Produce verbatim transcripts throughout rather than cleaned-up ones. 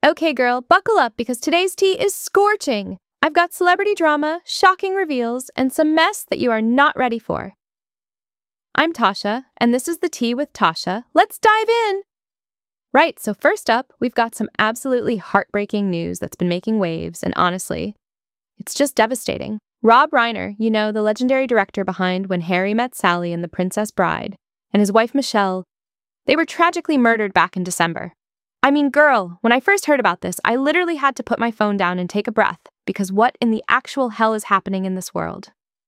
Okay, girl, buckle up because today's tea is scorching. I've got celebrity drama, shocking reveals, and some mess that you are not ready for. I'm Tasha, and this is the Tea with Tasha. Let's dive in! Right, so first up, we've got some absolutely heartbreaking news that's been making waves, and honestly, it's just devastating. Rob Reiner, you know, the legendary director behind When Harry Met Sally and The Princess Bride, and his wife Michelle, they were tragically murdered back in December. I mean, girl, when I first heard about this, I literally had to put my phone down and take a breath, because what in the actual hell is happening in this world?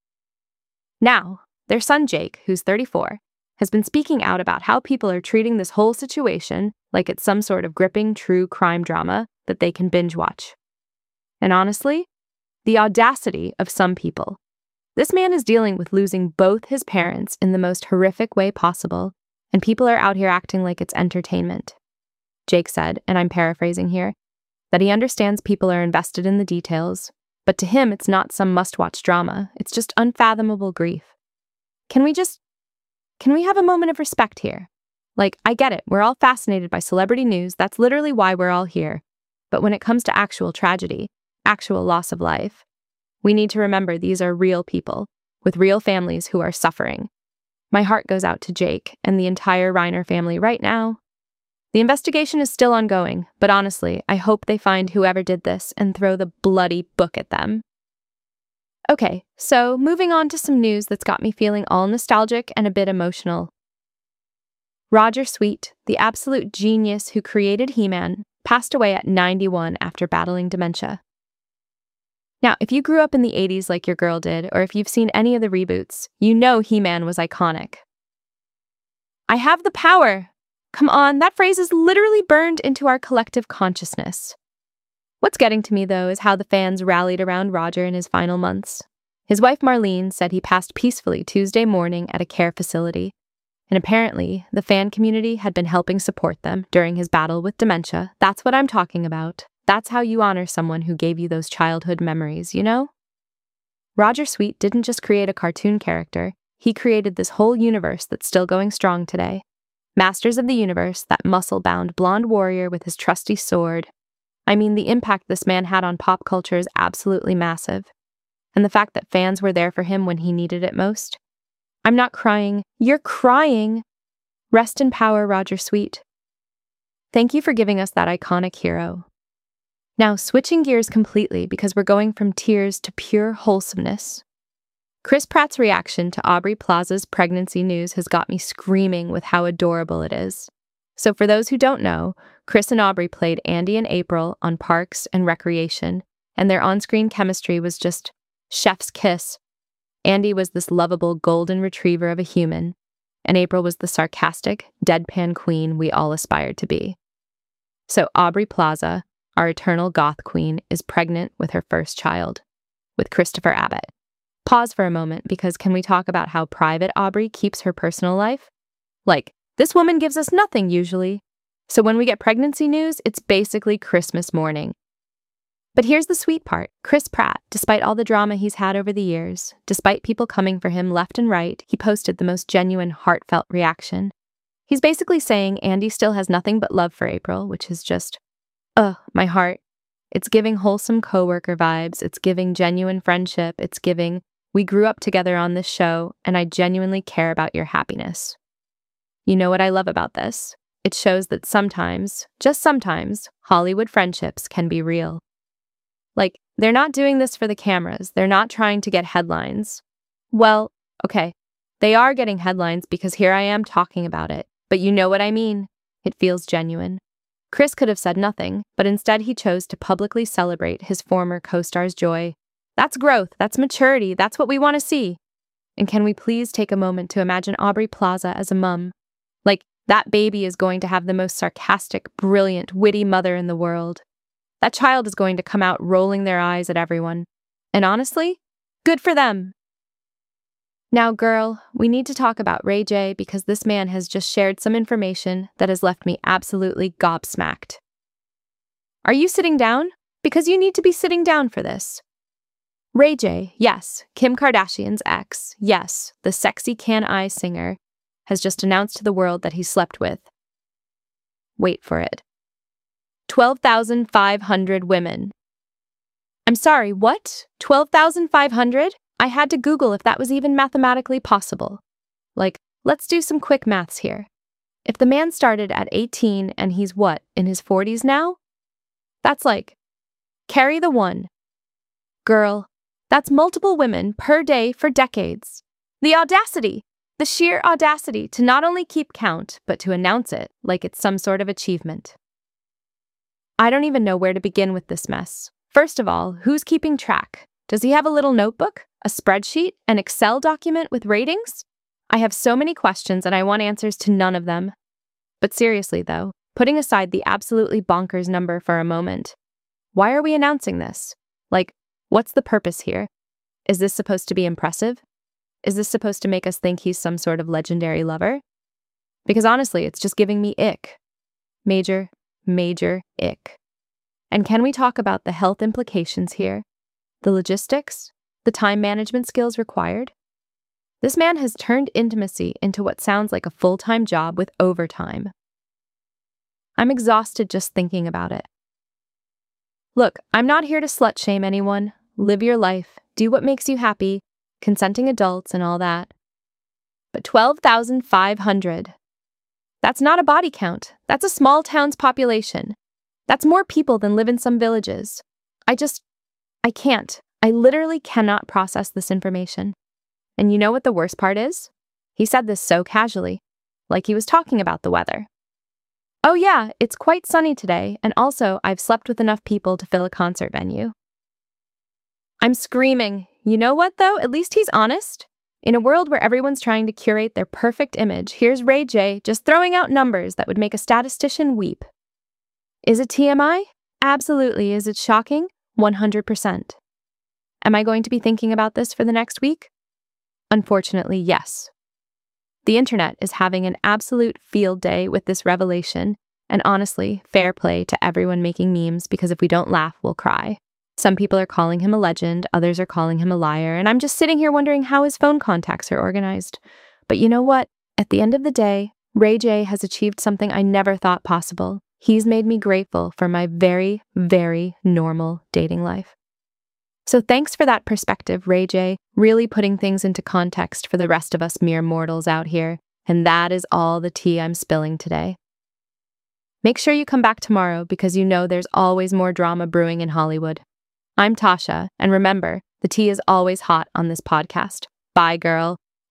Now, their son Jake, who's thirty-four, has been speaking out about how people are treating this whole situation like it's some sort of gripping true crime drama that they can binge watch. And honestly, the audacity of some people. This man is dealing with losing both his parents in the most horrific way possible, and people are out here acting like it's entertainment. Jake said, and I'm paraphrasing here, that he understands people are invested in the details, but to him it's not some must-watch drama, it's just unfathomable grief. Can we just, can we have a moment of respect here? Like, I get it, we're all fascinated by celebrity news, that's literally why we're all here. But when it comes to actual tragedy, actual loss of life, we need to remember these are real people, with real families who are suffering. My heart goes out to Jake and the entire Reiner family right now. The investigation is still ongoing, but honestly, I hope they find whoever did this and throw the bloody book at them. Okay, so moving on to some news that's got me feeling all nostalgic and a bit emotional. Roger Sweet, the absolute genius who created He-Man, passed away at ninety-one after battling dementia. Now, if you grew up in the eighties like your girl did, or if you've seen any of the reboots, you know He-Man was iconic. I have the power! Come on, that phrase is literally burned into our collective consciousness. What's getting to me, though, is how the fans rallied around Roger in his final months. His wife Marlene said he passed peacefully Tuesday morning at a care facility, and apparently the fan community had been helping support them during his battle with dementia. That's what I'm talking about. That's how you honor someone who gave you those childhood memories, you know? Roger Sweet didn't just create a cartoon character, he created this whole universe that's still going strong today. Masters of the Universe, that muscle-bound blonde warrior with his trusty sword. I mean, the impact this man had on pop culture is absolutely massive. And the fact that fans were there for him when he needed it most. I'm not crying. You're crying! Rest in power, Roger Sweet. Thank you for giving us that iconic hero. Now, switching gears completely because we're going from tears to pure wholesomeness. Chris Pratt's reaction to Aubrey Plaza's pregnancy news has got me screaming with how adorable it is. So for those who don't know, Chris and Aubrey played Andy and April on Parks and Recreation, and their on-screen chemistry was just chef's kiss. Andy was this lovable golden retriever of a human, and April was the sarcastic, deadpan queen we all aspired to be. So Aubrey Plaza, our eternal goth queen, is pregnant with her first child, with Christopher Abbott. Pause for a moment, because can we talk about how private Aubrey keeps her personal life? Like, this woman gives us nothing usually. So when we get pregnancy news, it's basically Christmas morning. But here's the sweet part. Chris Pratt, despite all the drama he's had over the years, despite people coming for him left and right, he posted the most genuine, heartfelt reaction. He's basically saying Andy still has nothing but love for April, which is just, ugh, my heart. It's giving wholesome coworker vibes, it's giving genuine friendship, it's giving, we grew up together on this show, and I genuinely care about your happiness. You know what I love about this? It shows that sometimes, just sometimes, Hollywood friendships can be real. Like, they're not doing this for the cameras, they're not trying to get headlines. Well, okay, they are getting headlines because here I am talking about it, but you know what I mean. It feels genuine. Chris could have said nothing, but instead he chose to publicly celebrate his former co-star's joy. That's growth, that's maturity, that's what we want to see. And can we please take a moment to imagine Aubrey Plaza as a mum? Like, that baby is going to have the most sarcastic, brilliant, witty mother in the world. That child is going to come out rolling their eyes at everyone. And honestly, good for them. Now, girl, we need to talk about Ray J because this man has just shared some information that has left me absolutely gobsmacked. Are you sitting down? Because you need to be sitting down for this. Ray J, yes, Kim Kardashian's ex, yes, the sexy Can I singer, has just announced to the world that he slept with, wait for it, twelve thousand five hundred women. I'm sorry, what? twelve thousand five hundred? I had to Google if that was even mathematically possible. Like, let's do some quick maths here. If the man started at eighteen and he's what, in his forties now? That's like, carry the one. Girl, that's multiple women per day for decades. The audacity, the sheer audacity to not only keep count, but to announce it like it's some sort of achievement. I don't even know where to begin with this mess. First of all, who's keeping track? Does he have a little notebook, a spreadsheet, an Excel document with ratings? I have so many questions and I want answers to none of them. But seriously though, putting aside the absolutely bonkers number for a moment, why are we announcing this? Like, what's the purpose here? Is this supposed to be impressive? Is this supposed to make us think he's some sort of legendary lover? Because honestly, it's just giving me ick. Major, major ick. And can we talk about the health implications here? The logistics? The time management skills required? This man has turned intimacy into what sounds like a full-time job with overtime. I'm exhausted just thinking about it. Look, I'm not here to slut-shame anyone. Live your life, do what makes you happy, consenting adults and all that. But twelve thousand five hundred. That's not a body count. That's a small town's population. That's more people than live in some villages. I just, I can't. I literally cannot process this information. And you know what the worst part is? He said this so casually, like he was talking about the weather. Oh yeah, it's quite sunny today, and also I've slept with enough people to fill a concert venue. I'm screaming. You know what though? At least he's honest. In a world where everyone's trying to curate their perfect image, here's Ray J just throwing out numbers that would make a statistician weep. Is it T M I? Absolutely. Is it shocking? one hundred percent. Am I going to be thinking about this for the next week? Unfortunately, yes. The internet is having an absolute field day with this revelation, and honestly, fair play to everyone making memes because if we don't laugh, we'll cry. Some people are calling him a legend, others are calling him a liar, and I'm just sitting here wondering how his phone contacts are organized. But you know what? At the end of the day, Ray J has achieved something I never thought possible. He's made me grateful for my very, very normal dating life. So thanks for that perspective, Ray J, really putting things into context for the rest of us mere mortals out here. And that is all the tea I'm spilling today. Make sure you come back tomorrow because you know there's always more drama brewing in Hollywood. I'm Tasha, and remember, the tea is always hot on this podcast. Bye, girl.